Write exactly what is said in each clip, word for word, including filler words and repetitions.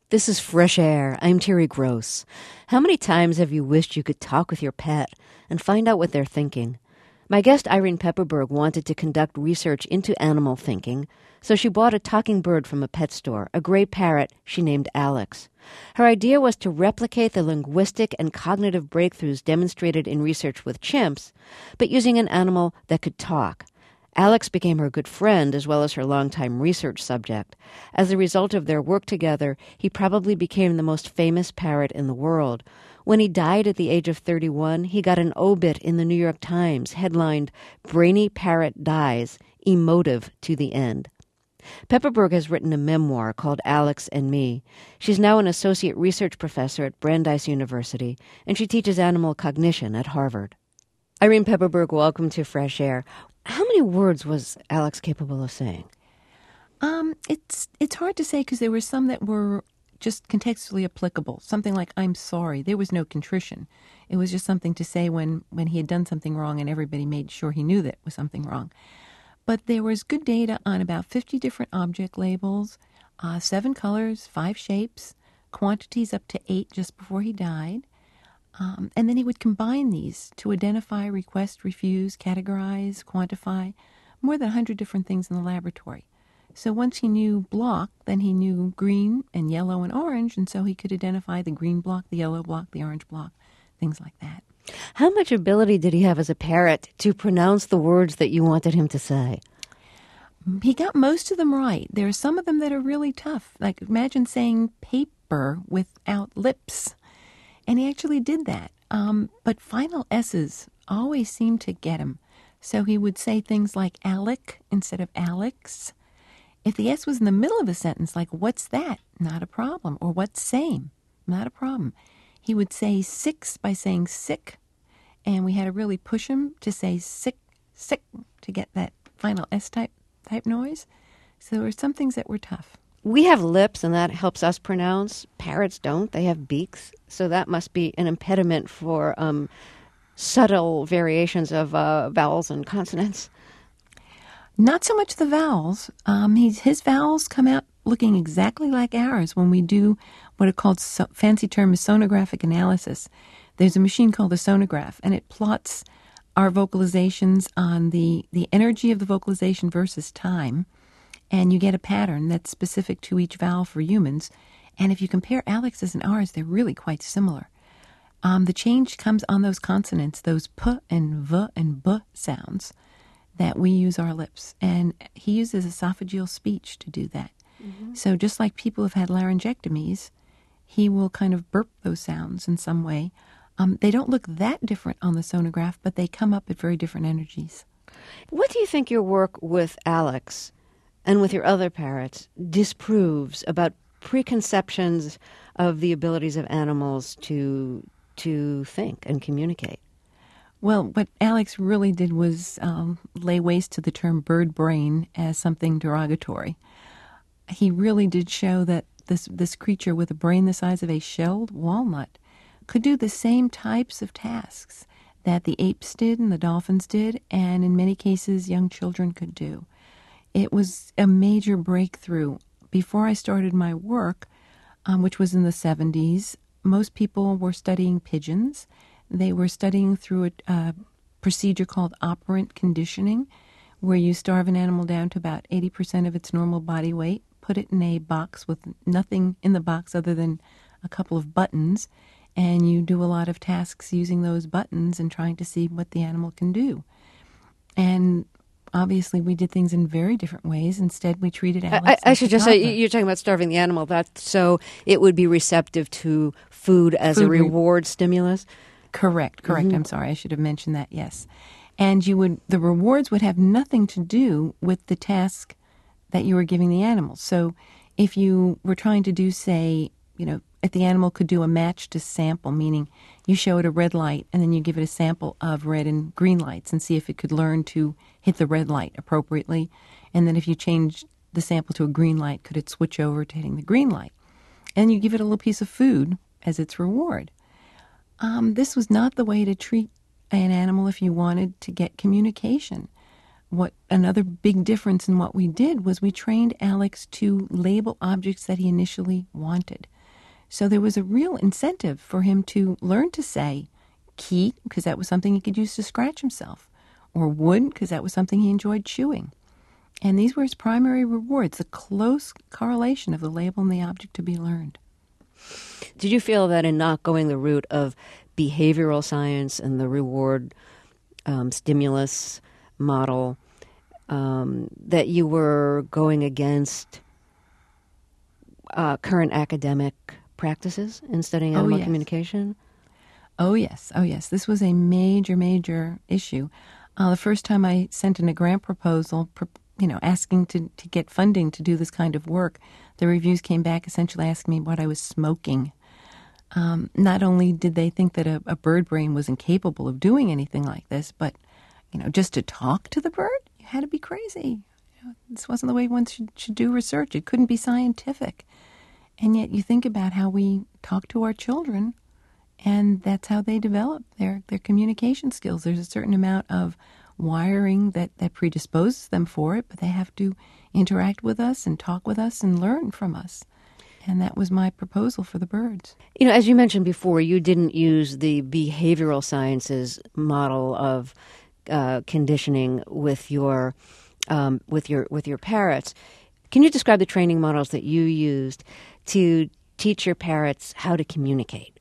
This is Fresh Air. I'm Terry Gross. How many times have you wished you could talk with your pet and find out what they're thinking? My guest Irene Pepperberg wanted to conduct research into animal thinking, so she bought a talking bird from a pet store, a gray parrot she named Alex. Her idea was to replicate the linguistic and cognitive breakthroughs demonstrated in research with chimps, but using an animal that could talk. Alex became her good friend as well as her longtime research subject. As a result of their work together, he probably became the most famous parrot in the world. When he died at the age of thirty-one, he got an obit in the New York Times headlined, "Brainy Parrot Dies, Emotive to the End." Pepperberg has written a memoir called Alex and Me. She's now an associate research professor at Brandeis University, and she teaches animal cognition at Harvard. Irene Pepperberg, welcome to Fresh Air. How many words was Alex capable of saying? Um, it's it's hard to say because there were some that were just contextually applicable. Something like, "I'm sorry." There was no contrition. It was just something to say when, when he had done something wrong and everybody made sure he knew that it was something wrong. But there was good data on about fifty different object labels, uh, seven colors, five shapes, quantities up to eight just before he died. Um, and then he would combine these to identify, request, refuse, categorize, quantify, more than one hundred different things in the laboratory. So once he knew block, then he knew green and yellow and orange, and so he could identify the green block, the yellow block, the orange block, things like that. How much ability did he have as a parrot to pronounce the words that you wanted him to say? He got most of them right. There are some of them that are really tough. Like imagine saying paper without lips. And he actually did that. Um, but final S's always seemed to get him. So he would say things like Alec instead of Alex. If the S was in the middle of a sentence, like, "What's that?" Not a problem. Or "What's same?" Not a problem. He would say six by saying sick. And we had to really push him to say sick, sick, to get that final S type type noise. So there were some things that were tough. We have lips, and that helps us pronounce. Parrots don't. They have beaks. So that must be an impediment for um, subtle variations of uh, vowels and consonants. Not so much the vowels. Um, he's, his vowels come out looking exactly like ours when we do what are called, so, fancy term is sonographic analysis. There's a machine called a sonograph, and it plots our vocalizations on the, the energy of the vocalization versus time. And you get a pattern that's specific to each vowel for humans. And if you compare Alex's and ours, they're really quite similar. Um, the change comes on those consonants, those p and v and b sounds that we use our lips. And he uses esophageal speech to do that. Mm-hmm. So just like people who've had laryngectomies, he will kind of burp those sounds in some way. Um, they don't look that different on the sonograph, but they come up at very different energies. What do you think your work with Alex and with your other parrots disproves about preconceptions of the abilities of animals to to think and communicate? Well, what Alex really did was um, lay waste to the term bird brain as something derogatory. He really did show that this this creature with a brain the size of a shelled walnut could do the same types of tasks that the apes did and the dolphins did, and in many cases young children could do. It was a major breakthrough. Before I started my work, um, which was in the seventies, most people were studying pigeons. They were studying through a uh, procedure called operant conditioning, where you starve an animal down to about eighty percent of its normal body weight, put it in a box with nothing in the box other than a couple of buttons, and you do a lot of tasks using those buttons and trying to see what the animal can do. And obviously, we did things in very different ways. Instead, we treated Alex I, I, like I should a just toddler. say, you're talking about starving the animal, that so it would be receptive to food as Food a re- reward stimulus? Correct, correct. Mm-hmm. I'm sorry, I should have mentioned that, yes. And you would the rewards would have nothing to do with the task that you were giving the animal. So if you were trying to do, say, you know, if the animal could do a match to sample, meaning you show it a red light and then you give it a sample of red and green lights and see if it could learn to hit the red light appropriately. And then if you change the sample to a green light, could it switch over to hitting the green light? And you give it a little piece of food as its reward. Um, this was not the way to treat an animal if you wanted to get communication. What another big difference in what we did was we trained Alex to label objects that he initially wanted. So there was a real incentive for him to learn to say key, because that was something he could use to scratch himself, or wood, because that was something he enjoyed chewing. And these were his primary rewards, the close correlation of the label and the object to be learned. Did you feel that in not going the route of behavioral science and the reward um, stimulus model, um, that you were going against uh, current academic practices in studying Oh, animal yes. communication? Oh, yes. Oh, yes. This was a major, major issue. Uh, the first time I sent in a grant proposal, you know, asking to, to get funding to do this kind of work, the reviews came back essentially asking me what I was smoking. Um, not only did they think that a, a bird brain was incapable of doing anything like this, but, you know, just to talk to the bird, you had to be crazy. You know, this wasn't the way one should, should do research. It couldn't be scientific. And yet you think about how we talk to our children, and that's how they develop their, their communication skills. There's a certain amount of wiring that, that predisposes them for it, but they have to interact with us and talk with us and learn from us. And that was my proposal for the birds. You know, as you mentioned before, you didn't use the behavioral sciences model of uh, conditioning with your um, with your with your parrots. Can you describe the training models that you used to teach your parrots how to communicate?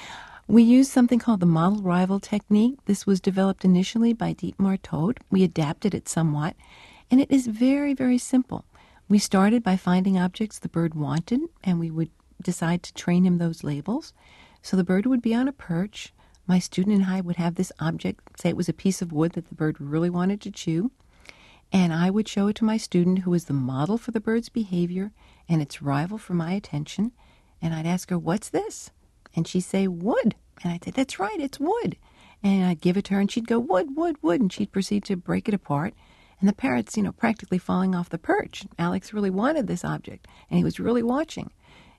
We used something called the model rival technique. This was developed initially by Dietmar Todt. We adapted it somewhat, and it is very, very simple. We started by finding objects the bird wanted, and we would decide to train him those labels. So the bird would be on a perch. My student and I would have this object, say it was a piece of wood that the bird really wanted to chew, and I would show it to my student, who was the model for the bird's behavior and its rival for my attention, and I'd ask her, "What's this?" And she'd say, "Wood." And I'd say, "That's right, it's wood." And I'd give it to her, and she'd go, "Wood, wood, wood," and she'd proceed to break it apart. And the parrot's, you know, practically falling off the perch. Alex really wanted this object, and he was really watching.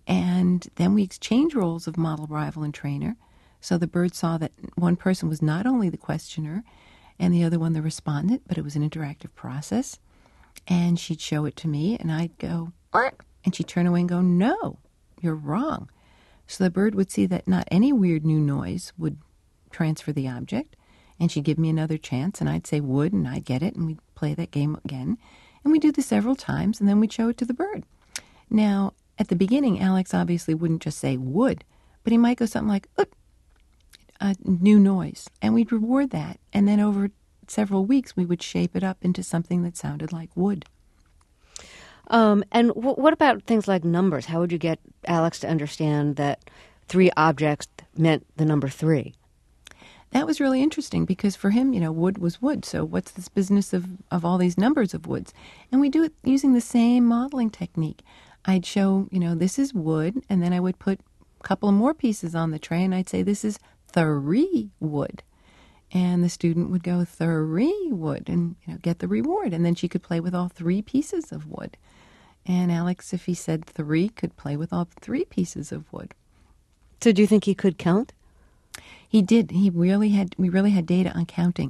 And then we exchanged roles of model, rival, and trainer. So the bird saw that one person was not only the questioner and the other one the respondent, but it was an interactive process. And she'd show it to me, and I'd go, "What?" And she'd turn away and go, "No, you're wrong." So the bird would see that not any weird new noise would transfer the object, and she'd give me another chance, and I'd say wood, and I'd get it, and we'd play that game again. And we'd do this several times, and then we'd show it to the bird. Now, at the beginning, Alex obviously wouldn't just say wood, but he might go something like, "Oop," a new noise, and we'd reward that. And then over several weeks, we would shape it up into something that sounded like wood. Um, and w- what about things like numbers? How would you get Alex to understand that three objects meant the number three? That was really interesting because for him, you know, wood was wood. So what's this business of, of all these numbers of woods? And we do it using the same modeling technique. I'd show, you know, this is wood, and then I would put a couple of more pieces on the tray, and I'd say this is three wood. And the student would go three wood and, you know, get the reward. And then she could play with all three pieces of wood. And Alex, if he said three, could play with all three pieces of wood. So do you think he could count? He did. He really had. We really had data on counting.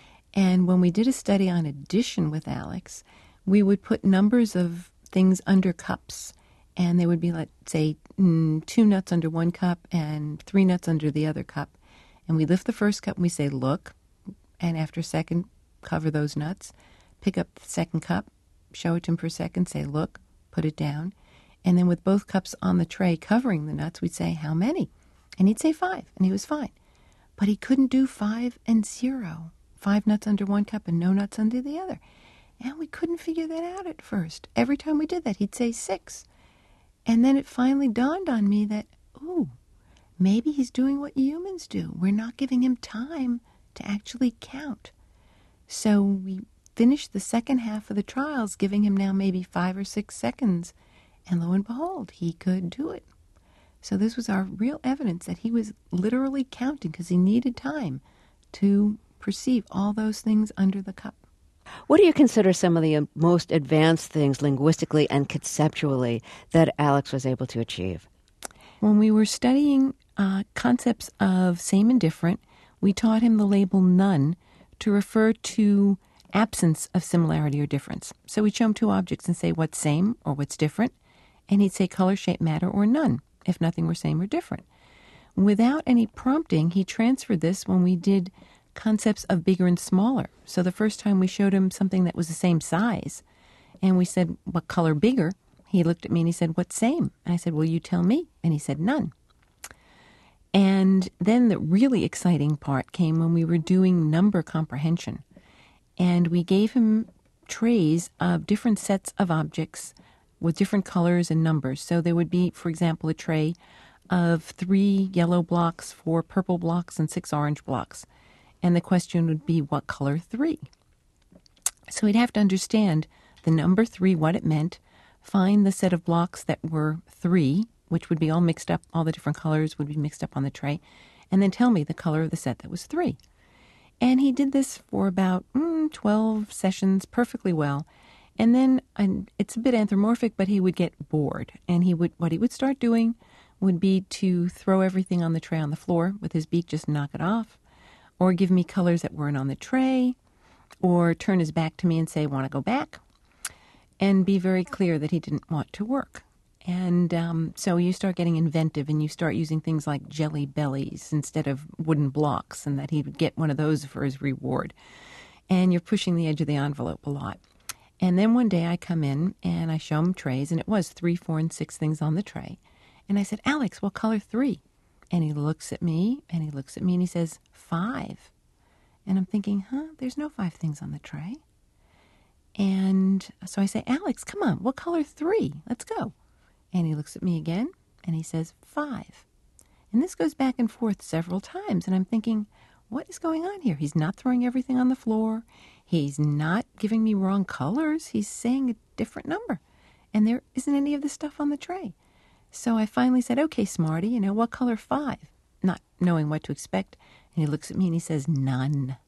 And when we did a study on addition with Alex, we would put numbers of things under cups. And they would be, let's say, mm, two nuts under one cup and three nuts under the other cup. And we lift the first cup and we say, "Look." And after a second, cover those nuts. Pick up the second cup, show it to him for a second, say, "Look," put it down. And then with both cups on the tray covering the nuts, we'd say, "How many?" And he'd say five, and he was fine. But he couldn't do five and zero. Five nuts under one cup and no nuts under the other. And we couldn't figure that out at first. Every time we did that, he'd say six. And then it finally dawned on me that, ooh, maybe he's doing what humans do. We're not giving him time to actually count. So we finished the second half of the trials, giving him now maybe five or six seconds. And lo and behold, he could do it. So this was our real evidence that he was literally counting because he needed time to perceive all those things under the cup. What do you consider some of the most advanced things linguistically and conceptually that Alex was able to achieve? When we were studying uh, concepts of same and different, we taught him the label none to refer to absence of similarity or difference. So we'd show him two objects and say what's same or what's different, and he'd say color, shape, matter, or none. if nothing were same or different. Without any prompting, he transferred this when we did concepts of bigger and smaller. So the first time we showed him something that was the same size, and we said, what color bigger? He looked at me and he said, what same? And I said, well, you tell me. And he said, none. And then the really exciting part came when we were doing number comprehension. And we gave him trays of different sets of objects with different colors and numbers. So there would be, for example, a tray of three yellow blocks, four purple blocks, and six orange blocks. And the question would be, what color three? So he'd have to understand the number three, what it meant, find the set of blocks that were three, which would be all mixed up, all the different colors would be mixed up on the tray, and then tell me the color of the set that was three. And he did this for about mm, twelve sessions perfectly well. And then, and it's a bit anthropomorphic, but he would get bored. And he would, what he would start doing would be to throw everything on the tray on the floor with his beak, just knock it off, or give me colors that weren't on the tray, or turn his back to me and say, want to go back? And be very clear that he didn't want to work. And um, so you start getting inventive and you start using things like jelly bellies instead of wooden blocks, and that he would get one of those for his reward. And you're pushing the edge of the envelope a lot. And then one day I come in and I show him trays, and it was three, four, and six things on the tray. And I said, Alex, what color three? And he looks at me and he looks at me and he says, five. And I'm thinking, huh, there's no five things on the tray. And so I say, Alex, come on, what color three? Let's go. And he looks at me again, and he says, five. And this goes back and forth several times, and I'm thinking, what is going on here? He's not throwing everything on the floor. He's not giving me wrong colors. He's saying a different number, and there isn't any of the stuff on the tray. So I finally said, okay, Smarty, you know, what color five? Not knowing what to expect. And he looks at me, and he says, none.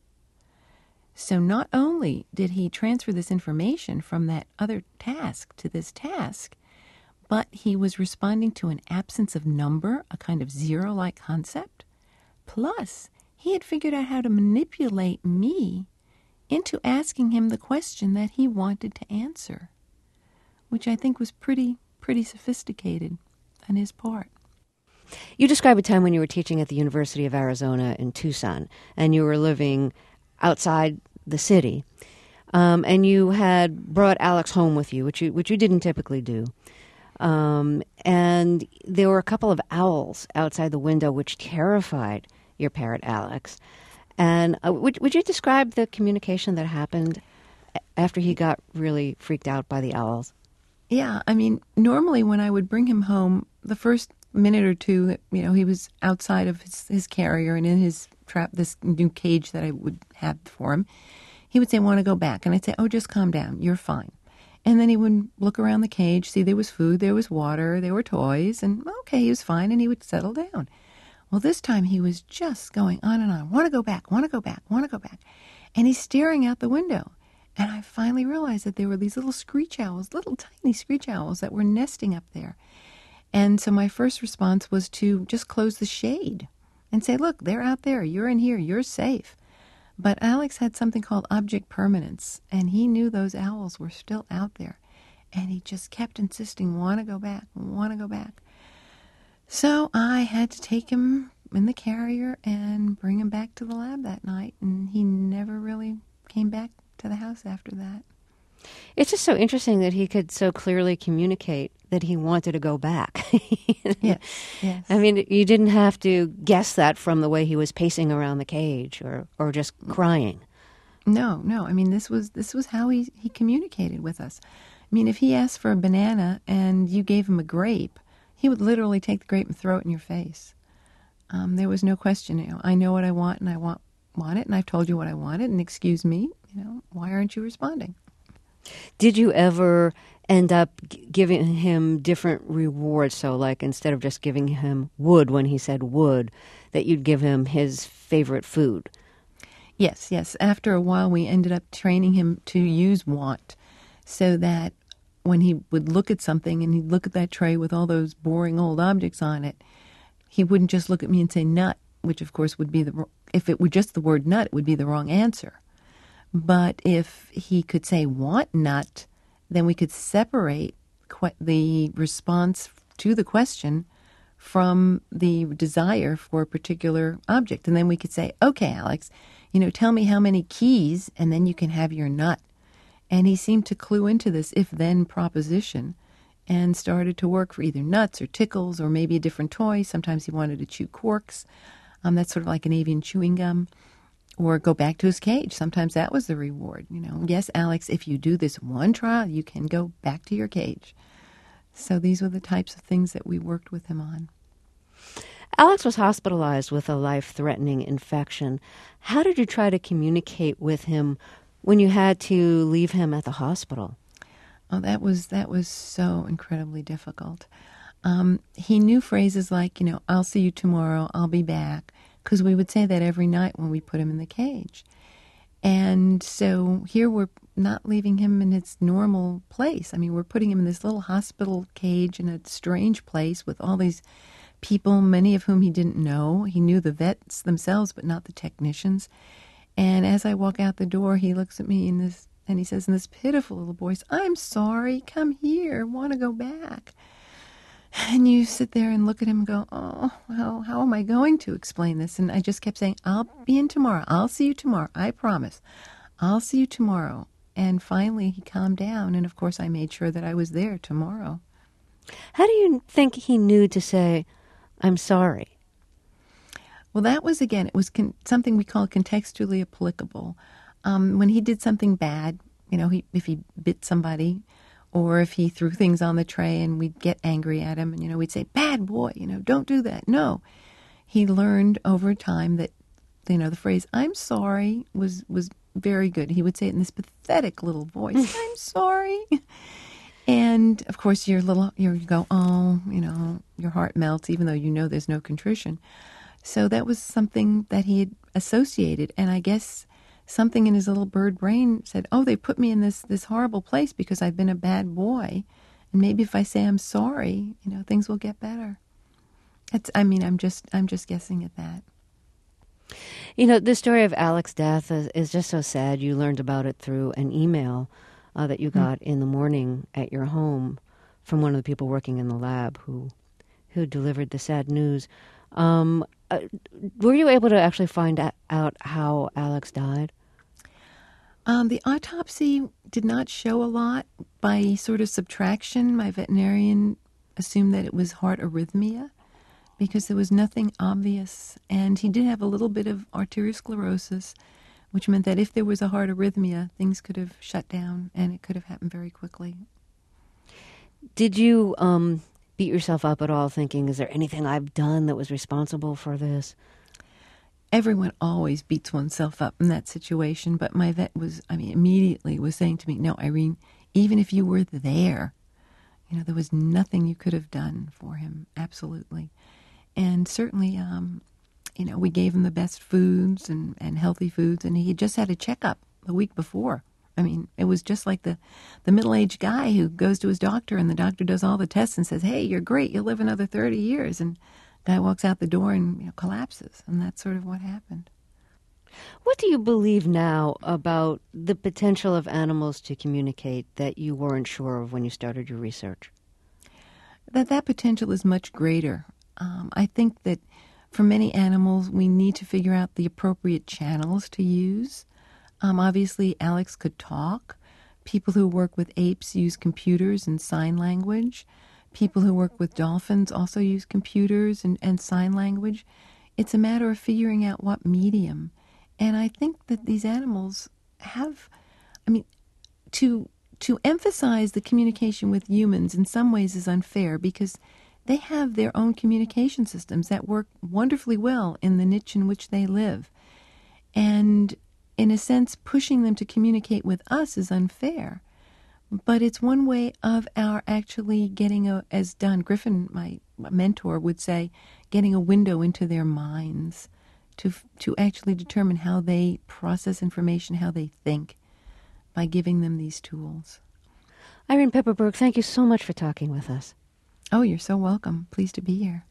So not only did he transfer this information from that other task to this task, but he was responding to an absence of number, a kind of zero-like concept. Plus, he had figured out how to manipulate me into asking him the question that he wanted to answer, which I think was pretty, pretty sophisticated on his part. You describe a time when you were teaching at the University of Arizona in Tucson, and you were living outside the city, um, and you had brought Alex home with you, which you which you didn't typically do. Um, and there were a couple of owls outside the window which terrified your parrot, Alex. And uh, would, would you describe the communication that happened after he got really freaked out by the owls? Yeah, I mean, normally when I would bring him home, the first minute or two that, you know, he was outside of his, his carrier and in his trap, this new cage that I would have for him, he would say, want to go back. And I'd say, oh, just calm down. You're fine. And then he would look around the cage, see there was food, there was water, there were toys, and okay, he was fine, and he would settle down. Well, this time he was just going on and on. Want to go back, want to go back, want to go back. And he's staring out the window. And I finally realized that there were these little screech owls, little tiny screech owls that were nesting up there. And so my first response was to just close the shade and say, look, they're out there. You're in here. You're safe. But Alex had something called object permanence, and he knew those owls were still out there. And he just kept insisting, want to go back, want to go back. So I had to take him in the carrier and bring him back to the lab that night, and he never really came back to the house after that. It's just so interesting that he could so clearly communicate that he wanted to go back. Yes, yes. I mean, you didn't have to guess that from the way he was pacing around the cage or, or just crying. No, no. I mean, this was this was how he, he communicated with us. I mean, if he asked for a banana and you gave him a grape, he would literally take the grape and throw it in your face. Um, there was no question. You know, I know what I want, and I want want it, and I've told you what I wanted, and excuse me, you know, why aren't you responding? Did you ever end up g- giving him different rewards? So, like, instead of just giving him wood when he said wood, that you'd give him his favorite food? Yes, yes. After a while, we ended up training him to use want, so that when he would look at something and he'd look at that tray with all those boring old objects on it, he wouldn't just look at me and say nut, which of course would be the, if it were just the word nut, it would be the wrong answer. But if he could say want nut, then we could separate que- the response to the question from the desire for a particular object. And then we could say, okay, Alex, you know, tell me how many keys, and then you can have your nut. And he seemed to clue into this if-then proposition and started to work for either nuts or tickles or maybe a different toy. Sometimes he wanted to chew corks. Um, that's sort of like an avian chewing gum. Or go back to his cage. Sometimes that was the reward. You know, yes, Alex, if you do this one trial, you can go back to your cage. So these were the types of things that we worked with him on. Alex was hospitalized with a life-threatening infection. How did you try to communicate with him when you had to leave him at the hospital? Oh, that was that was so incredibly difficult. Um, he knew phrases like, you know, I'll see you tomorrow, I'll be back, because we would say that every night when we put him in the cage. And so here we're not leaving him in its normal place. I mean, we're putting him in this little hospital cage in a strange place with all these people, many of whom he didn't know. He knew the vets themselves, but not the technicians. And as I walk out the door, he looks at me in this, and he says in this pitiful little voice, I'm sorry, come here, want to go back. And you sit there and look at him and go, oh, well, how am I going to explain this? And I just kept saying, I'll be in tomorrow. I'll see you tomorrow. I promise. I'll see you tomorrow. And finally he calmed down. And, of course, I made sure that I was there tomorrow. How do you think he knew to say, I'm sorry? Well, that was, again, it was con- something we call contextually applicable. Um, when he did something bad, you know, he, if he bit somebody, or if he threw things on the tray and we'd get angry at him and, you know, we'd say, bad boy, you know, don't do that. No. He learned over time that, you know, the phrase, I'm sorry, was, was very good. He would say it in this pathetic little voice, I'm sorry. And, of course, your little, you go, oh, you know, your heart melts, even though you know there's no contrition. So that was something that he had associated. And I guess something in his little bird brain said, oh, they put me in this, this horrible place because I've been a bad boy. And maybe if I say I'm sorry, you know, things will get better. It's, I mean, I'm just, I'm just guessing at that. You know, the story of Alex's death is, is just so sad. You learned about it through an email uh, that you got mm-hmm. in the morning at your home from one of the people working in the lab who, who delivered the sad news. Um, uh, were you able to actually find out how Alex died? Um, the autopsy did not show a lot. By sort of subtraction, my veterinarian assumed that it was heart arrhythmia because there was nothing obvious. And he did have a little bit of arteriosclerosis, which meant that if there was a heart arrhythmia, things could have shut down and it could have happened very quickly. Did you um, beat yourself up at all thinking, is there anything I've done that was responsible for this? Everyone always beats oneself up in that situation, but my vet was, I mean, immediately was saying to me, no, Irene, even if you were there, you know, there was nothing you could have done for him, absolutely. And certainly, um, you know, we gave him the best foods and, and healthy foods, and he just had a checkup the week before. I mean, it was just like the, the middle-aged guy who goes to his doctor, and the doctor does all the tests and says, hey, you're great, you'll live another thirty years, and guy walks out the door and, you know, collapses, and that's sort of what happened. What do you believe now about the potential of animals to communicate that you weren't sure of when you started your research? That that potential is much greater. Um, I think that for many animals, we need to figure out the appropriate channels to use. Um, obviously, Alex could talk. People who work with apes use computers and sign language. People who work with dolphins also use computers and, and sign language. It's a matter of figuring out what medium. And I think that these animals have, I mean, to to emphasize the communication with humans in some ways is unfair because they have their own communication systems that work wonderfully well in the niche in which they live. And in a sense, pushing them to communicate with us is unfair. But it's one way of our actually getting a, as Don Griffin, my mentor, would say, getting a window into their minds to to actually determine how they process information, how they think, by giving them these tools. Irene Pepperberg, thank you so much for talking with us. Oh, you're so welcome. Pleased to be here.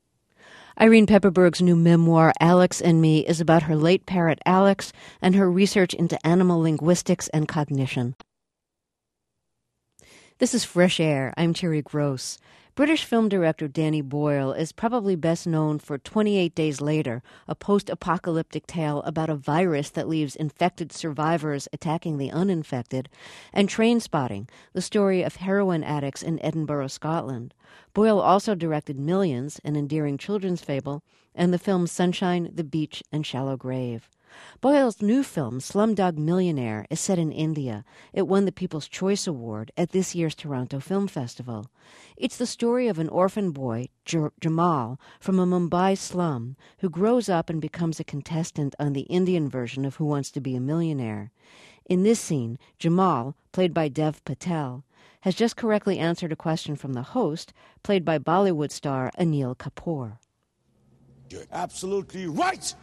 Irene Pepperberg's new memoir, Alex and Me, is about her late parrot Alex and her research into animal linguistics and cognition. This is Fresh Air. I'm Terry Gross. British film director Danny Boyle is probably best known for twenty-eight Days Later, a post-apocalyptic tale about a virus that leaves infected survivors attacking the uninfected, and Trainspotting, the story of heroin addicts in Edinburgh, Scotland. Boyle also directed Millions, an endearing children's fable, and the films Sunshine, The Beach, and Shallow Grave. Boyle's new film, Slumdog Millionaire, is set in India. It won the People's Choice Award at this year's Toronto Film Festival. It's the story of an orphan boy, J- Jamal, from a Mumbai slum, who grows up and becomes a contestant on the Indian version of Who Wants to Be a Millionaire. In this scene, Jamal, played by Dev Patel, has just correctly answered a question from the host, played by Bollywood star Anil Kapoor. You're absolutely right!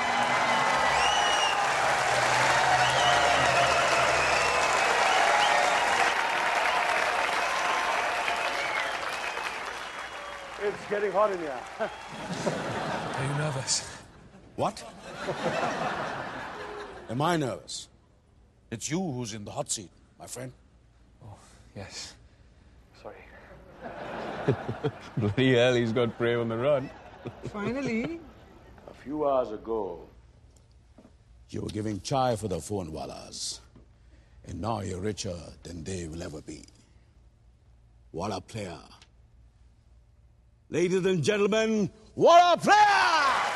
It's getting hot in here. Are you nervous? What? Am I nervous? It's you who's in the hot seat, my friend. Oh, yes. Sorry. Bloody hell, he's got prey on the run. Finally. A few hours ago, you were giving chai for the phonewallas, and now you're richer than they will ever be. What a player. Ladies and gentlemen, what a player!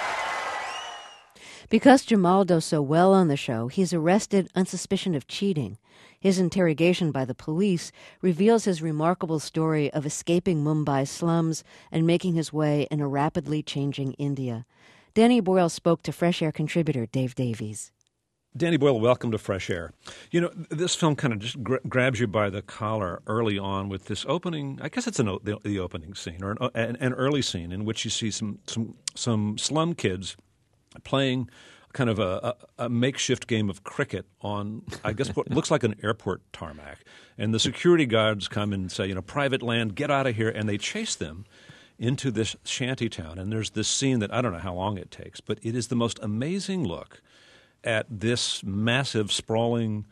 Because Jamal does so well on the show, he's arrested on suspicion of cheating. His interrogation by the police reveals his remarkable story of escaping Mumbai's slums and making his way in a rapidly changing India. Danny Boyle spoke to Fresh Air contributor Dave Davies. Danny Boyle, welcome to Fresh Air. You know, this film kind of just gra- grabs you by the collar early on with this opening. I guess it's an o- the, the opening scene, or an, an, an early scene in which you see some some some slum kids playing kind of a, a, a makeshift game of cricket on, I guess, what looks like an airport tarmac. And the security guards come and say, you know, private land, get out of here, and they chase them into this shanty town. And there's this scene that I don't know how long it takes, but it is the most amazing look at this massive, sprawling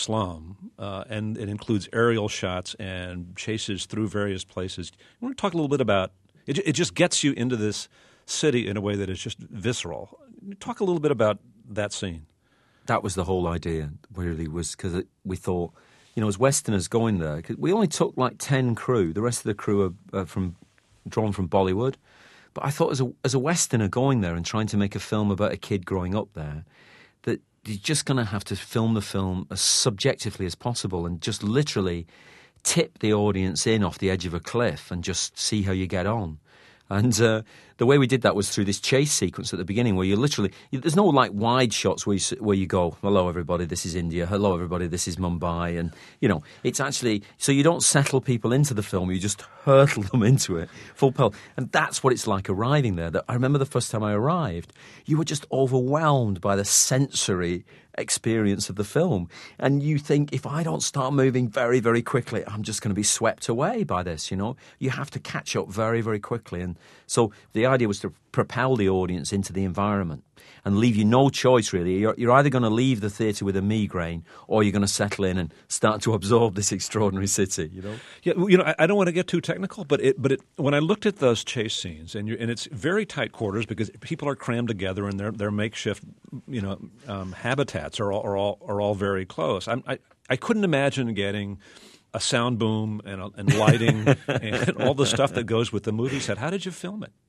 slum, uh, and it includes aerial shots and chases through various places. You want to talk a little bit about it? It just gets you into this city in a way that is just visceral. Talk a little bit about that scene. That was the whole idea, really, was because we thought, you know, as Westerners going there, cause we only took like ten crew. The rest of the crew are, are from drawn from Bollywood. But I thought as a, as a Westerner going there and trying to make a film about a kid growing up there, that you're just going to have to film the film as subjectively as possible and just literally tip the audience in off the edge of a cliff and just see how you get on. And uh, the way we did that was through this chase sequence at the beginning where you literally, there's no like wide shots where you, where you go, hello everybody, this is India, hello everybody, this is Mumbai. And, you know, it's actually, so you don't settle people into the film, you just hurtle them into it, full pelt. And that's what it's like arriving there. That I remember the first time I arrived, you were just overwhelmed by the sensory experience of the film. And you think, if I don't start moving very, very quickly, I'm just going to be swept away by this, you know. You have to catch up very, very quickly. And so the idea was to propel the audience into the environment and leave you no choice, really. You're, you're either going to leave the theatre with a migraine or you're going to settle in and start to absorb this extraordinary city, you know? Yeah, you know, I, I don't want to get too technical, but it, but it, when I looked at those chase scenes, and, you're, and it's very tight quarters because people are crammed together and their their makeshift, you know, um, habitats are all, are all are all very close. I'm, I I couldn't imagine getting a sound boom and, a, and lighting and all the stuff that goes with the movie set. How did you film it?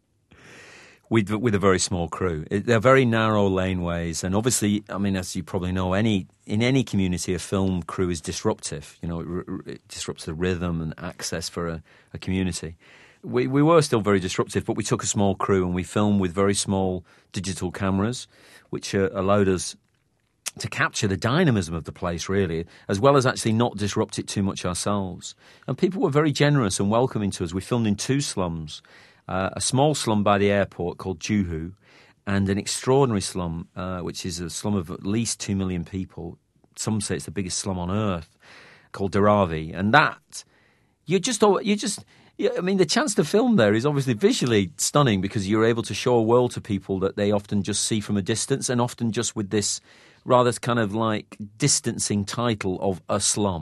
With, with a very small crew. It, they're very narrow laneways, and obviously, I mean, as you probably know, any in any community, a film crew is disruptive. You know, it, it disrupts the rhythm and access for a, a community. We, we were still very disruptive, but we took a small crew and we filmed with very small digital cameras, which uh, allowed us to capture the dynamism of the place, really, as well as actually not disrupt it too much ourselves. And people were very generous and welcoming to us. We filmed in two slums. Uh, a small slum by the airport called Juhu, and an extraordinary slum, uh, which is a slum of at least two million people. Some say it's the biggest slum on earth, called Dharavi. And that, you just, you just, I mean, the chance to film there is obviously visually stunning because you're able to show a world to people that they often just see from a distance, and often just with this rather kind of like distancing title of a slum.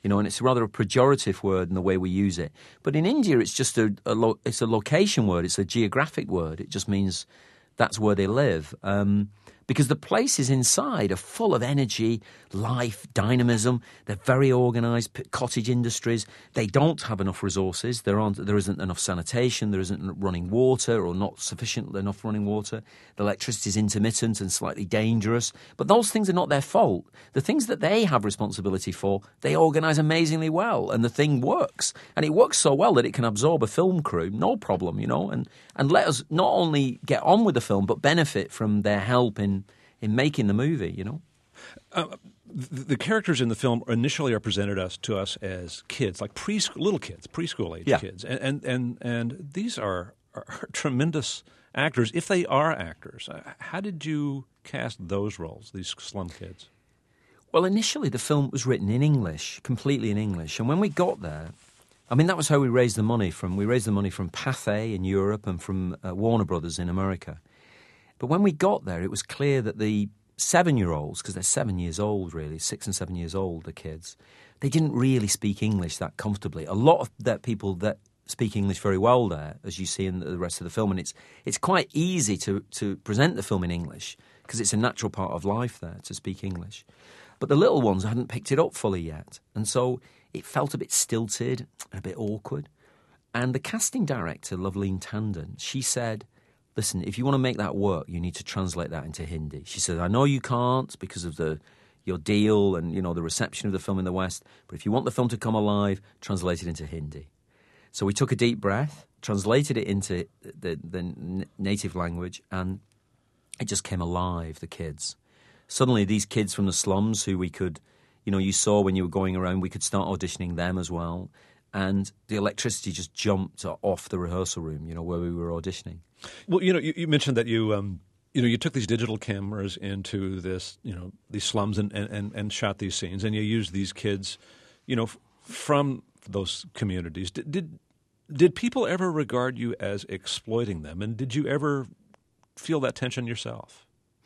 You know, and it's rather a pejorative word in the way we use it. But in India, it's just a, a lo- it's a location word. It's a geographic word. It just means that's where they live. Um, because the places inside are full of energy, life, dynamism. They're very organised, p- cottage industries. They don't have enough resources. There aren't, there isn't enough sanitation. There isn't running water, or not sufficient enough running water. The electricity is intermittent and slightly dangerous. But those things are not their fault. The things that they have responsibility for, they organise amazingly well, and the thing works. And it works so well that it can absorb a film crew, no problem, you know, and, and let us not only get on with the film, but benefit from their help in in making the movie, you know. Uh, the, the characters in the film initially are presented us to us as kids, like preschool, little kids, preschool age Yeah. kids, and and and, and these are, are tremendous actors, if they are actors. Uh, How did you cast those roles, these slum kids? Well, initially the film was written in English, completely in English, and when we got there, I mean, that was how we raised the money from. We raised the money from Pathé in Europe and from uh, Warner Brothers in America. But when we got there, it was clear that the seven-year-olds, because they're seven years old, really, six and seven years old, the kids, they didn't really speak English that comfortably. A lot of that people that speak English very well there, as you see in the rest of the film, and it's it's quite easy to, to present the film in English because it's a natural part of life there to speak English. But the little ones hadn't picked it up fully yet, and so it felt a bit stilted, a bit awkward. And the casting director, Loveleen Tandon, she said, listen, if you want to make that work, you need to translate that into Hindi. She said, I know you can't because of the your deal and, you know, the reception of the film in the West, but if you want the film to come alive, translate it into Hindi. So we took a deep breath, translated it into the, the native language, and it just came alive, the kids. Suddenly, these kids from the slums who we could, you know, you saw when you were going around, we could start auditioning them as well. And the electricity just jumped off the rehearsal room, you know, where we were auditioning. Well, you know, you, you mentioned that you, um, you know, you took these digital cameras into this, you know, these slums and, and, and shot these scenes, and you used these kids, you know, f- from those communities. Did, did did people ever regard you as exploiting them, and did you ever feel that tension yourself?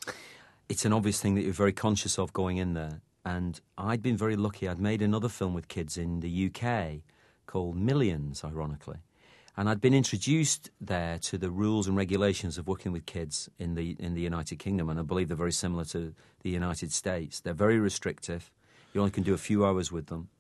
It's an obvious thing that you're very conscious of going in there, and I'd been very lucky. I'd made another film with kids in the U K called Millions, ironically. And I'd been introduced there to the rules and regulations of working with kids in the in the United Kingdom, and I believe they're very similar to the United States. They're very restrictive. You only can do a few hours with them.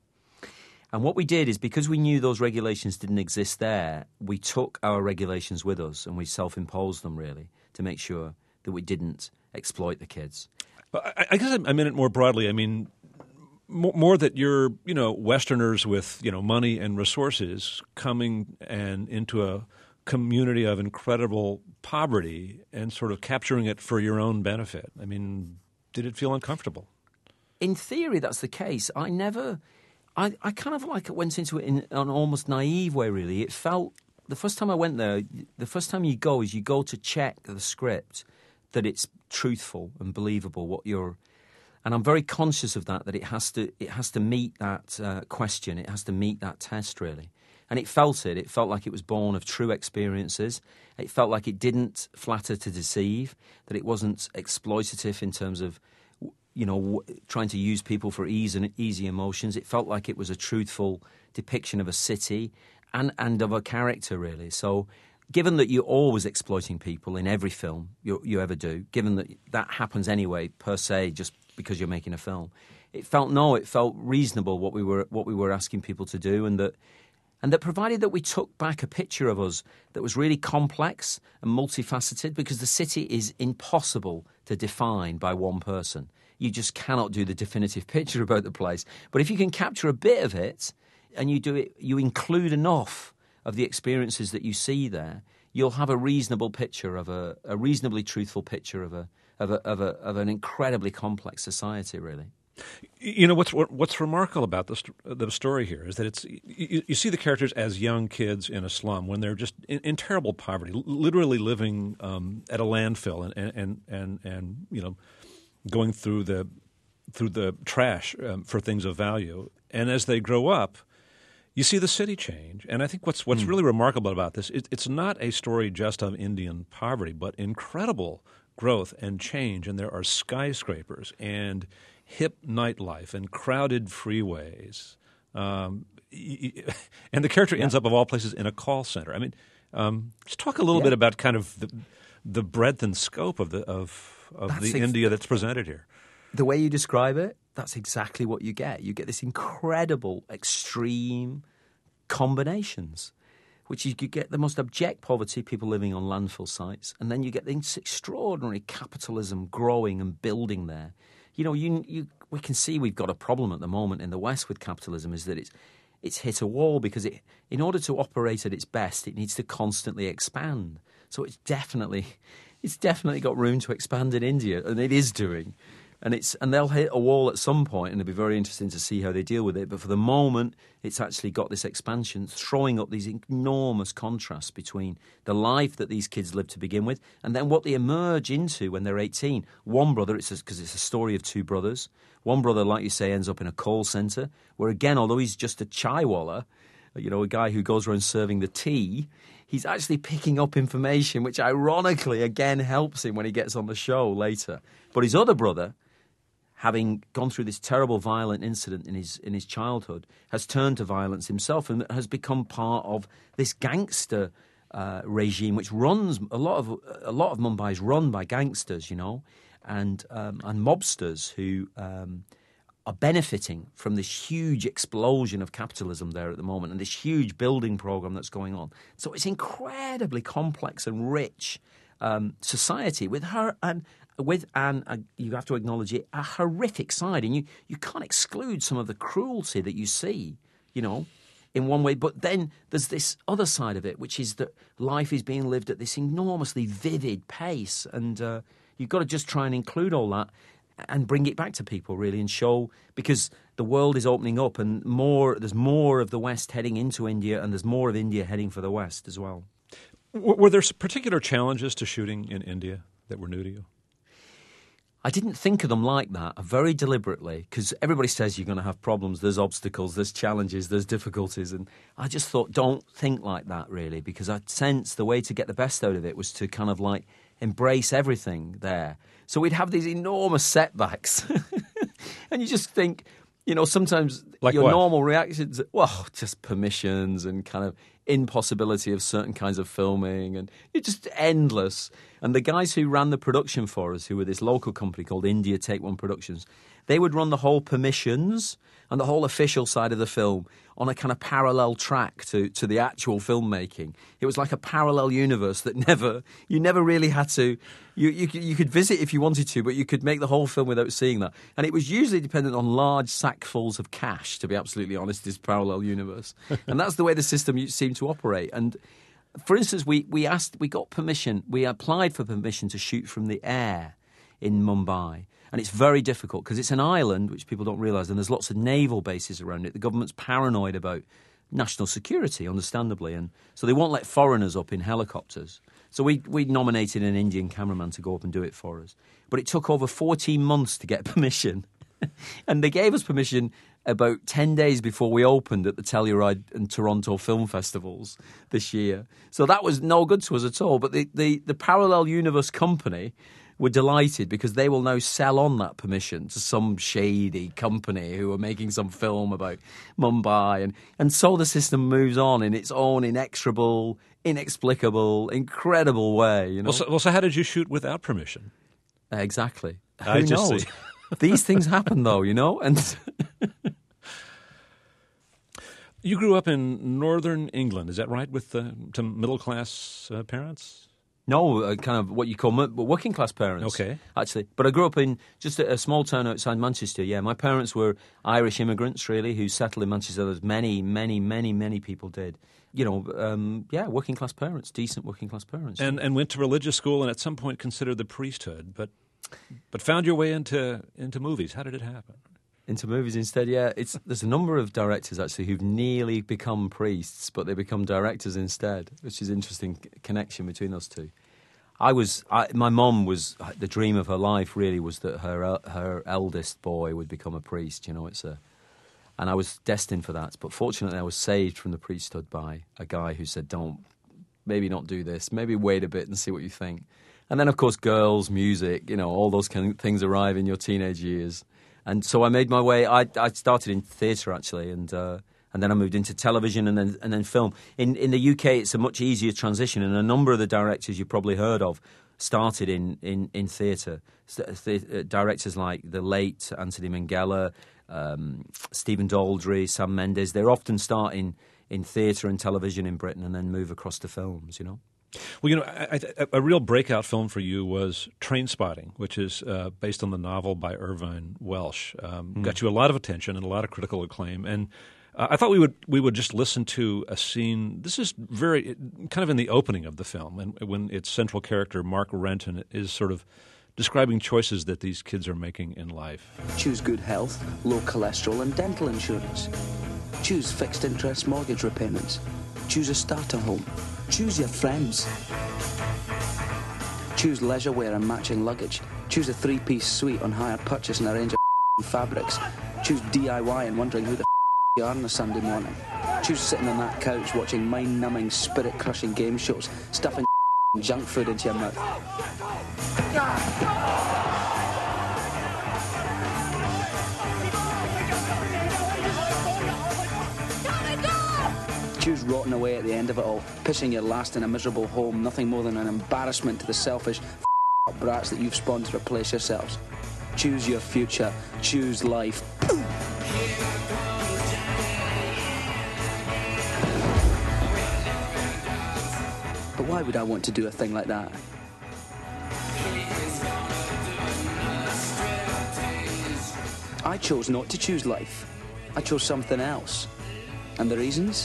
And what we did is, because we knew those regulations didn't exist there, we took our regulations with us and we self-imposed them, really, to make sure that we didn't exploit the kids. But I, I guess I meant it more broadly. I mean, more, more that you're, you know, Westerners with, you know, money and resources coming and into a community of incredible poverty and sort of capturing it for your own benefit. I mean, did it feel uncomfortable? In theory, that's the case. I never... I, I kind of like went into it in an almost naive way, really. It felt... The first time I went there, the first time you go is you go to check the script, that it's truthful and believable, what you're... And I'm very conscious of that, that it has to it has to meet that uh, question. It has to meet that test, really. And it felt it. It felt like it was born of true experiences. It felt like it didn't flatter to deceive, that it wasn't exploitative in terms of, you know, w- trying to use people for ease and easy emotions. It felt like it was a truthful depiction of a city and, and of a character, really. So given that you're always exploiting people in every film you, you ever do, given that that happens anyway, per se, just because you're making a film, it felt, no, it felt reasonable what we were what we were asking people to do, and that and that provided that we took back a picture of us that was really complex and multifaceted, because the city is impossible to define by one person. You just cannot do the definitive picture about the place. But if you can capture a bit of it and you do it, you include enough of the experiences that you see there, you'll have a reasonable picture of a, a reasonably truthful picture of a of a of a of an incredibly complex society, really. You know, what's what's remarkable about the the story here is that it's you, you see the characters as young kids in a slum when they're just in, in terrible poverty, literally living um, at a landfill and and and and you know, going through the through the trash um, for things of value. And as they grow up, you see the city change. And I think what's what's mm. really remarkable about this, it, it's not a story just of Indian poverty, but incredible growth and change. And there are skyscrapers and hip nightlife and crowded freeways. Um, and the character ends up, of all places, in a call center. I mean, um, just talk a little Yeah. bit about kind of the, the breadth and scope of the of, of That's the ex- India that's presented here. The way you describe it, that's exactly what you get. You get this incredible, extreme combinations, which is you get the most abject poverty, people living on landfill sites, and then you get this extraordinary capitalism growing and building there. You know, you, you we can see we've got a problem at the moment in the West with capitalism, is that it's it's hit a wall because it, in order to operate at its best, it needs to constantly expand. So it's definitely, it's definitely got room to expand in India, and it is doing. And it's and they'll hit a wall at some point, and it'll be very interesting to see how they deal with it. But for the moment, it's actually got this expansion, throwing up these enormous contrasts between the life that these kids live to begin with, and then what they emerge into when they're eighteen. One brother, it's because it's a story of two brothers. One brother, like you say, ends up in a call centre, where again, although he's just a chaiwala, you know, a guy who goes around serving the tea, he's actually picking up information, which ironically again helps him when he gets on the show later. But his other brother, having gone through this terrible violent incident in his in his childhood, has turned to violence himself and has become part of this gangster uh, regime, which runs a lot of a lot of Mumbai is run by gangsters, you know, and um, and mobsters who um, are benefiting from this huge explosion of capitalism there at the moment, and this huge building program that's going on. So it's incredibly complex and rich um, society with her and. With an, uh, you have to acknowledge it, a horrific side. And you, you can't exclude some of the cruelty that you see, you know, in one way. But then there's this other side of it, which is that life is being lived at this enormously vivid pace. And uh, you've got to just try and include all that and bring it back to people, really, and show, because the world is opening up and more. There's more of the West heading into India, and there's more of India heading for the West as well. W- were there particular challenges to shooting in India that were new to you? I didn't think of them like that, very deliberately, because everybody says you're going to have problems, there's obstacles, there's challenges, there's difficulties, and I just thought, don't think like that, really, because I sensed the way to get the best out of it was to kind of, like, embrace everything there. So we'd have these enormous setbacks, and you just think, you know, sometimes like your what? normal reactions, well, just permissions and kind of impossibility of certain kinds of filming, and it's just endless. And the guys who ran the production for us, who were this local company called India Take One Productions, they would run the whole permissions and the whole official side of the film on a kind of parallel track to, to the actual filmmaking. It was like a parallel universe that never, you never really had to, you, you, you could visit if you wanted to, but you could make the whole film without seeing that. And it was usually dependent on large sackfuls of cash, to be absolutely honest, this parallel universe. And that's the way the system seemed to operate. And for instance, we, we asked, we got permission, we applied for permission to shoot from the air in Mumbai. And it's very difficult because it's an island, which people don't realise, and there's lots of naval bases around it. The government's paranoid about national security, understandably, and so they won't let foreigners up in helicopters. So we we nominated an Indian cameraman to go up and do it for us. But it took over fourteen months to get permission. And they gave us permission about ten days before we opened at the Telluride and Toronto film festivals this year. So that was no good to us at all. But the, the, the Parallel Universe company were delighted because they will now sell on that permission to some shady company who are making some film about Mumbai. And, and so the system moves on in its own inexorable, inexplicable, incredible way. You know? Well, so, well, so how did you shoot without permission? Uh, exactly. I Who just knows? see. These things happen, though, you know? And you grew up in northern England, is that right, with uh, some middle-class uh, parents? No, uh, kind of what you call working class parents. Okay. Actually. But I grew up in just a, a small town outside Manchester, yeah. My parents were Irish immigrants, really, who settled in Manchester, as many, many, many, many people did. You know, um, yeah, working class parents, decent working class parents. And and went to religious school and at some point considered the priesthood, but but found your way into into movies. How did it happen? Into movies instead, yeah. It's there's a number of directors actually who've nearly become priests, but they become directors instead, which is an interesting connection between those two. I was, I, my mum was, the dream of her life really was that her her eldest boy would become a priest. You know, it's a, and I was destined for that. But fortunately, I was saved from the priesthood by a guy who said, "Don't, maybe not do this. Maybe wait a bit and see what you think." And then, of course, girls, music, you know, all those kind of things arrive in your teenage years. And so I made my way. I, I started in theatre actually, and uh, and then I moved into television and then and then film. In in the U K, it's a much easier transition, and a number of the directors you've probably heard of started in in in theatre. Th- directors like the late Anthony Minghella, um, Stephen Daldry, Sam Mendes. They're often starting in theatre and television in Britain, and then move across to films. You know. Well, you know, I, I, a real breakout film for you was Trainspotting, which is uh, based on the novel by Irvine Welsh. Um, mm. Got you a lot of attention and a lot of critical acclaim. And uh, I thought we would we would just listen to a scene. This is very kind of in the opening of the film, and when its central character Mark Renton is sort of describing choices that these kids are making in life. Choose good health, low cholesterol, and dental insurance. Choose fixed interest mortgage repayments. Choose a starter home. Choose your friends. Choose leisure wear and matching luggage. Choose a three-piece suite on hire purchase and a range of fabrics. Choose D I Y and wondering who the you are on a Sunday morning. Choose sitting on that couch watching mind-numbing, spirit-crushing game shows, stuffing junk food into your mouth. Choose rotting away at the end of it all, pissing your last in a miserable home, nothing more than an embarrassment to the selfish f***ing brats that you've spawned to replace yourselves. Choose your future. Choose life. But why would I want to do a thing like that? I chose not to choose life. I chose something else. And the reasons?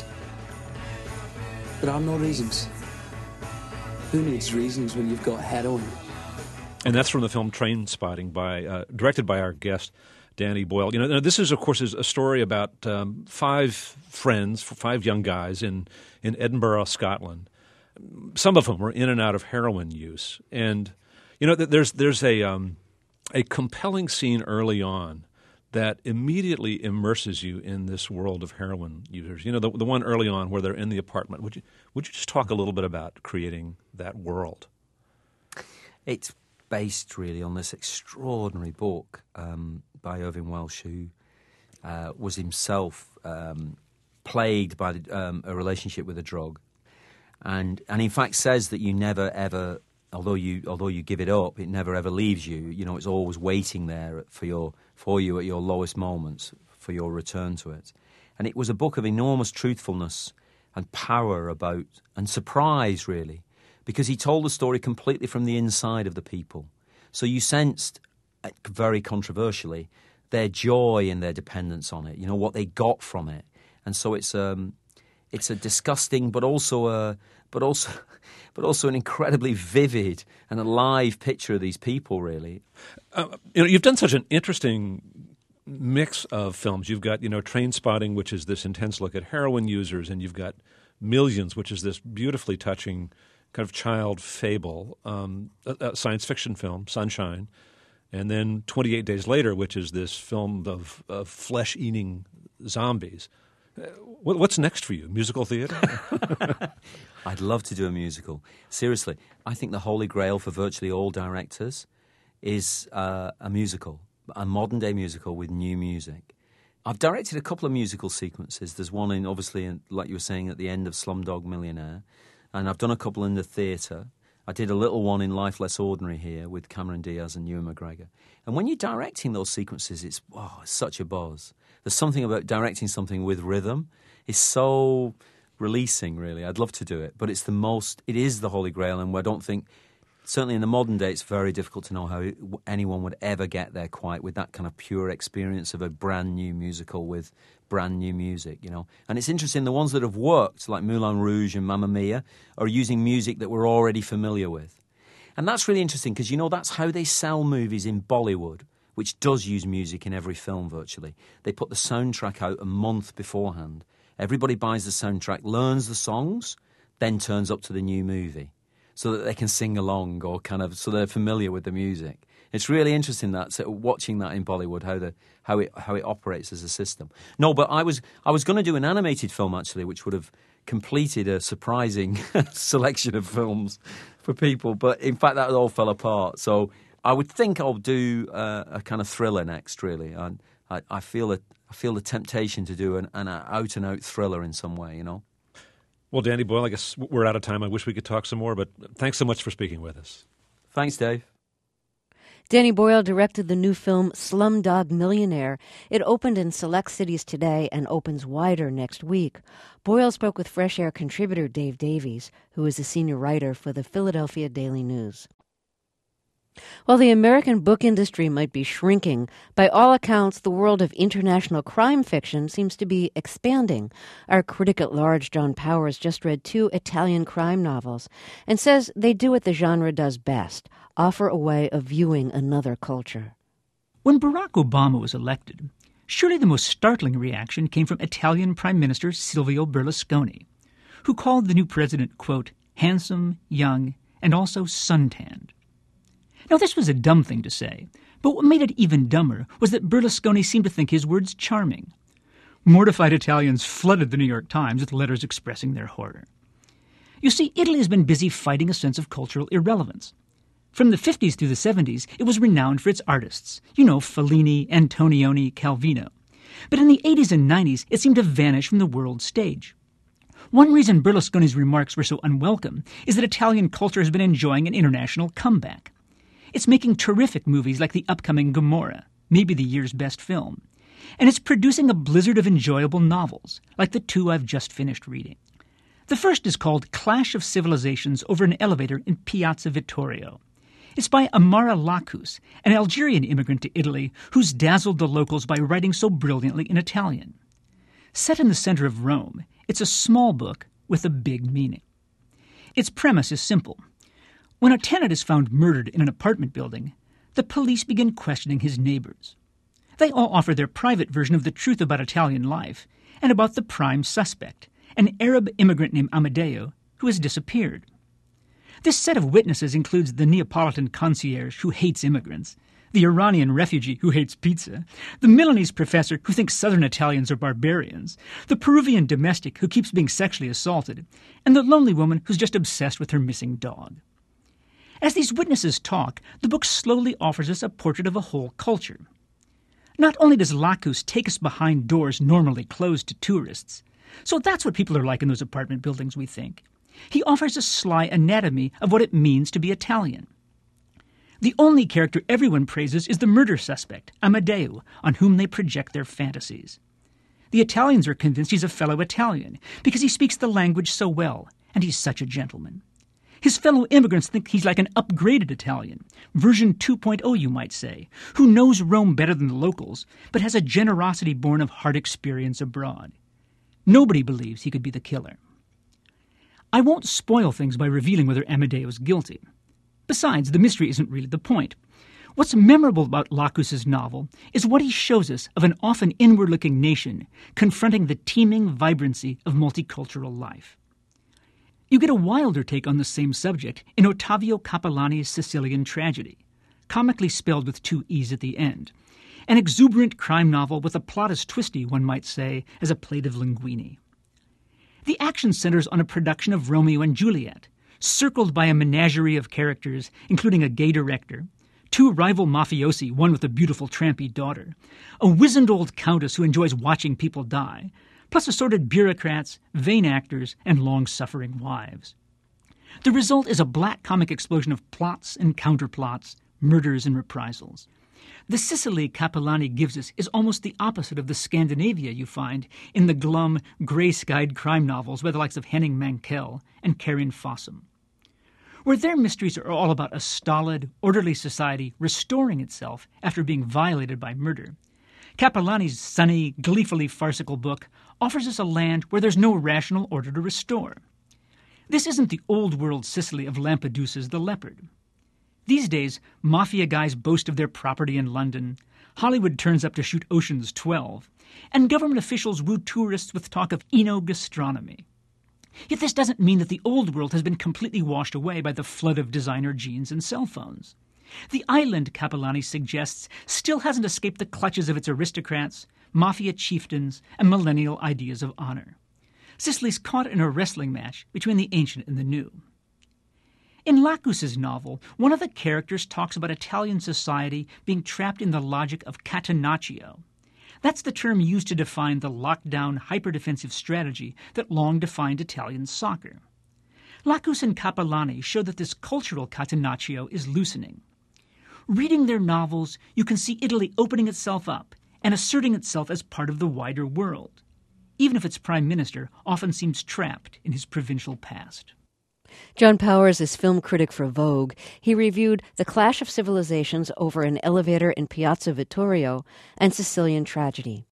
There are no reasons. Who needs reasons when you've got heroin? And that's from the film Trainspotting, by uh, directed by our guest Danny Boyle. You know, this is, of course, is a story about um, five friends, five young guys in in Edinburgh, Scotland. Some of them were in and out of heroin use, and you know, there's there's a um, a compelling scene early on that immediately immerses you in this world of heroin users. You know, the the one early on where they're in the apartment. Would you would you just talk a little bit about creating that world? It's based really on this extraordinary book um, by Irvine Welsh, who uh, was himself um, plagued by the, um, a relationship with a drug, and and in fact says that you never ever, although you although you give it up, it never ever leaves you. You know, it's always waiting there for your for you at your lowest moments, for your return to it. And it was a book of enormous truthfulness and power about, and surprise really, because he told the story completely from the inside of the people. So you sensed, very controversially, their joy and their dependence on it, you know, what they got from it. And so it's um, it's a disgusting but also a but also but also an incredibly vivid and alive picture of these people, really. Uh, you know, you've done such an interesting mix of films. You've got, you know, Trainspotting, which is this intense look at heroin users, and you've got Millions, which is this beautifully touching kind of child fable, um, a, a science fiction film, Sunshine, and then twenty-eight Days Later, which is this film of, of flesh-eating zombies. Uh, what, what's next for you? Musical theater? I'd love to do a musical. Seriously, I think the holy grail for virtually all directors is uh, a musical, a modern-day musical with new music. I've directed a couple of musical sequences. There's one in, obviously, in, like you were saying, at the end of Slumdog Millionaire, and I've done a couple in the theatre. I did a little one in Life Less Ordinary here with Cameron Diaz and Ewan McGregor. And when you're directing those sequences, it's, oh, it's such a buzz. There's something about directing something with rhythm. It's so releasing, really. I'd love to do it, but it's the most, it is the holy grail, and I don't think, certainly in the modern day, it's very difficult to know how anyone would ever get there quite with that kind of pure experience of a brand new musical with brand new music, you know. And it's interesting, the ones that have worked, like Moulin Rouge and Mamma Mia, are using music that we're already familiar with. And that's really interesting because, you know, that's how they sell movies in Bollywood, which does use music in every film virtually. They put the soundtrack out a month beforehand. Everybody buys the soundtrack, learns the songs, then turns up to the new movie so that they can sing along or kind of, so they're familiar with the music. It's really interesting that, so watching that in Bollywood, how the how it how it operates as a system. No, but I was I was going to do an animated film actually, which would have completed a surprising selection of films for people. But in fact, that all fell apart. So I would think I'll do uh, a kind of thriller next, really. I, I, I feel a, I feel the temptation to do an, an out-and-out thriller in some way, you know. Well, Danny Boyle, I guess we're out of time. I wish we could talk some more, but thanks so much for speaking with us. Thanks, Dave. Danny Boyle directed the new film Slumdog Millionaire. It opened in select cities today and opens wider next week. Boyle spoke with Fresh Air contributor Dave Davies, who is a senior writer for the Philadelphia Daily News. While the American book industry might be shrinking, by all accounts, the world of international crime fiction seems to be expanding. Our critic at large, John Powers, just read two Italian crime novels and says they do what the genre does best, offer a way of viewing another culture. When Barack Obama was elected, surely the most startling reaction came from Italian Prime Minister Silvio Berlusconi, who called the new president, quote, handsome, young, and also suntanned. Now, this was a dumb thing to say, but what made it even dumber was that Berlusconi seemed to think his words charming. Mortified Italians flooded the New York Times with letters expressing their horror. You see, Italy has been busy fighting a sense of cultural irrelevance. From the fifties through the seventies, it was renowned for its artists, you know, Fellini, Antonioni, Calvino. But in the eighties and nineties, it seemed to vanish from the world stage. One reason Berlusconi's remarks were so unwelcome is that Italian culture has been enjoying an international comeback. It's making terrific movies like the upcoming Gomorrah, maybe the year's best film. And it's producing a blizzard of enjoyable novels, like the two I've just finished reading. The first is called Clash of Civilizations over an Elevator in Piazza Vittorio. It's by Amara Lacus, an Algerian immigrant to Italy who's dazzled the locals by writing so brilliantly in Italian. Set in the center of Rome, it's a small book with a big meaning. Its premise is simple. When a tenant is found murdered in an apartment building, the police begin questioning his neighbors. They all offer their private version of the truth about Italian life and about the prime suspect, an Arab immigrant named Amadeo, who has disappeared. This set of witnesses includes the Neapolitan concierge who hates immigrants, the Iranian refugee who hates pizza, the Milanese professor who thinks southern Italians are barbarians, the Peruvian domestic who keeps being sexually assaulted, and the lonely woman who's just obsessed with her missing dog. As these witnesses talk, the book slowly offers us a portrait of a whole culture. Not only does Lacus take us behind doors normally closed to tourists, so that's what people are like in those apartment buildings, we think. He offers a sly anatomy of what it means to be Italian. The only character everyone praises is the murder suspect, Amadeo, on whom they project their fantasies. The Italians are convinced he's a fellow Italian because he speaks the language so well, and he's such a gentleman. His fellow immigrants think he's like an upgraded Italian, version two point oh, you might say, who knows Rome better than the locals, but has a generosity born of hard experience abroad. Nobody believes he could be the killer. I won't spoil things by revealing whether Amadeo is guilty. Besides, the mystery isn't really the point. What's memorable about Lacus's novel is what he shows us of an often inward-looking nation confronting the teeming vibrancy of multicultural life. You get a wilder take on the same subject in Ottavio Capellani's Sicilian Tragedy, comically spelled with two E's at the end, an exuberant crime novel with a plot as twisty, one might say, as a plate of linguine. The action centers on a production of Romeo and Juliet, circled by a menagerie of characters, including a gay director, two rival mafiosi, one with a beautiful trampy daughter, a wizened old countess who enjoys watching people die, plus assorted bureaucrats, vain actors, and long-suffering wives. The result is a black comic explosion of plots and counterplots, murders and reprisals. The Sicily Capellani gives us is almost the opposite of the Scandinavia you find in the glum, grey-skied crime novels by the likes of Henning Mankell and Karin Fossum. Where their mysteries are all about a stolid, orderly society restoring itself after being violated by murder, Capellani's sunny, gleefully farcical book offers us a land where there's no rational order to restore. This isn't the old-world Sicily of Lampedusa's The Leopard. These days, mafia guys boast of their property in London, Hollywood turns up to shoot Ocean's twelve, and government officials woo tourists with talk of enogastronomy. Yet this doesn't mean that the old world has been completely washed away by the flood of designer jeans and cell phones. The island, Capellani suggests, still hasn't escaped the clutches of its aristocrats, mafia chieftains, and millennial ideas of honor. Sicily's caught in a wrestling match between the ancient and the new. In Lacus's novel, one of the characters talks about Italian society being trapped in the logic of catenaccio. That's the term used to define the lockdown, hyper-defensive strategy that long defined Italian soccer. Lacus and Capellani show that this cultural catenaccio is loosening. Reading their novels, you can see Italy opening itself up and asserting itself as part of the wider world, even if its prime minister often seems trapped in his provincial past. John Powers is film critic for Vogue. He reviewed The Clash of Civilizations over an elevator in Piazza Vittorio and Sicilian Tragedy.